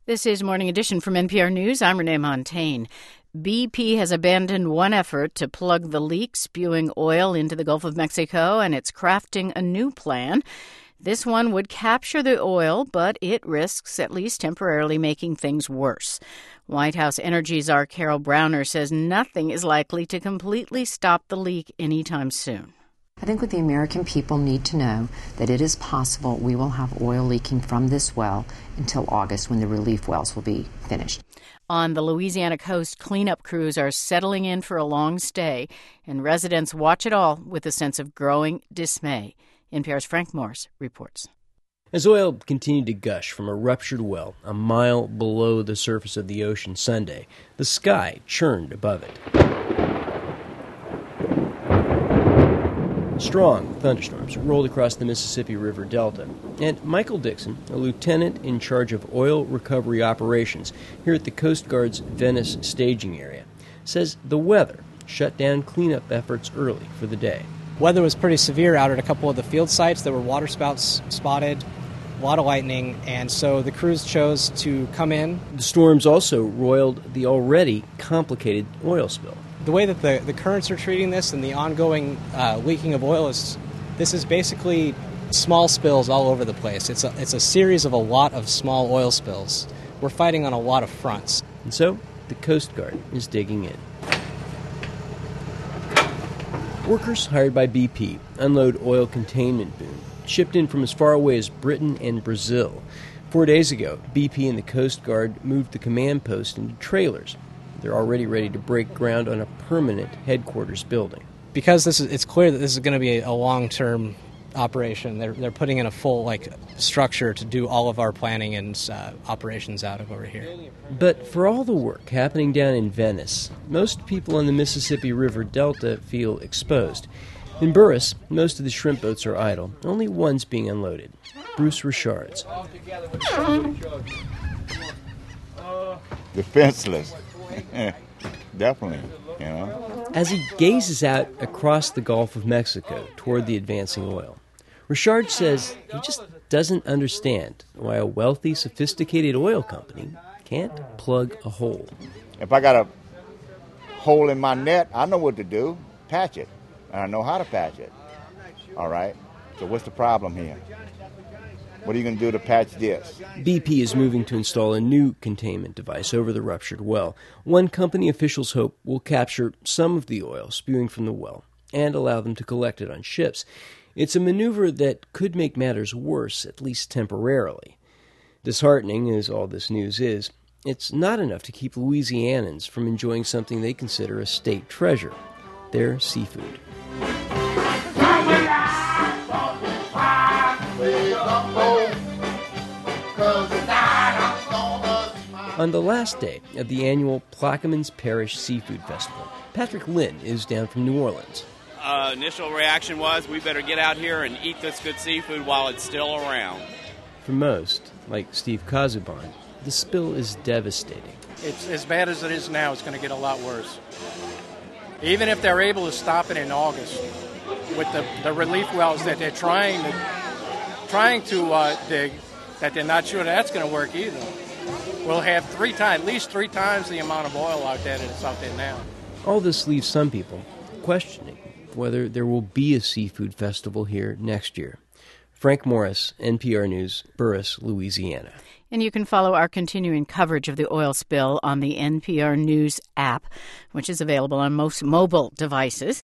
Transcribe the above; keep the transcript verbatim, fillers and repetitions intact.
This is Morning Edition from N P R News. I'm Renee Montagne. B P has abandoned one effort to plug the leak spewing oil into the Gulf of Mexico, and it's crafting a new plan. This one would capture the oil, but it risks, at least temporarily, making things worse. White House Energy Czar Carol Browner says nothing is likely to completely stop the leak anytime soon. I think what the American people need to know that it is possible we will have oil leaking from this well until August, when the relief wells will be finished. On the Louisiana coast, cleanup crews are settling in for a long stay, and residents watch it all with a sense of growing dismay. N P R's Frank Morris reports. As oil continued to gush from a ruptured well a mile below the surface of the ocean Sunday, the sky churned above it. Strong thunderstorms rolled across the Mississippi River Delta, and Michael Dixon, a lieutenant in charge of oil recovery operations here at the Coast Guard's Venice staging area, says the weather shut down cleanup efforts early for the day. Weather was pretty severe out at a couple of the field sites. There were water spouts spotted, a lot of lightning, and so the crews chose to come in. The storms also roiled the already complicated oil spill. The way that the, the currents are treating this and the ongoing uh, leaking of oil is, this is basically small spills all over the place. It's a, it's a series of a lot of small oil spills. We're fighting on a lot of fronts. And so the Coast Guard is digging in. Workers hired by B P unload oil containment boom, shipped in from as far away as Britain and Brazil. Four days ago, B P and the Coast Guard moved the command post into trailers. They're already ready to break ground on a permanent headquarters building. Because this is, it's clear that this is going to be a long-term operation. They're they're putting in a full like structure to do all of our planning and uh, operations out of over here. But for all the work happening down in Venice, most people on the Mississippi River Delta feel exposed. In Burris, most of the shrimp boats are idle. Only one's being unloaded. Bruce Richard's. Defenseless. Definitely, you know. As he gazes out across the Gulf of Mexico toward the advancing oil, Richard says he just doesn't understand why a wealthy, sophisticated oil company can't plug a hole. If I got a hole in my net, I know what to do. Patch it. And I know how to patch it. All right? So what's the problem here? What are you going to do to patch this? B P is moving to install a new containment device over the ruptured well. One company officials hope will capture some of the oil spewing from the well and allow them to collect it on ships. It's a maneuver that could make matters worse, at least temporarily. Disheartening as all this news is, it's not enough to keep Louisianans from enjoying something they consider a state treasure, their seafood. On the last day of the annual Plaquemines Parish Seafood Festival, Patrick Lynn is down from New Orleans. Uh, initial reaction was, we better get out here and eat this good seafood while it's still around. For most, like Steve Casaubon, the spill is devastating. It's as bad as it is now. It's going to get a lot worse. Even if they're able to stop it in August, with the, the relief wells that they're trying to trying to uh, dig, that they're not sure that's going to work either. We'll have three times, at least three times the amount of oil out there that's out there now. All this leaves some people questioning whether there will be a seafood festival here next year. Frank Morris, N P R News, Burris, Louisiana. And you can follow our continuing coverage of the oil spill on the N P R News app, which is available on most mobile devices.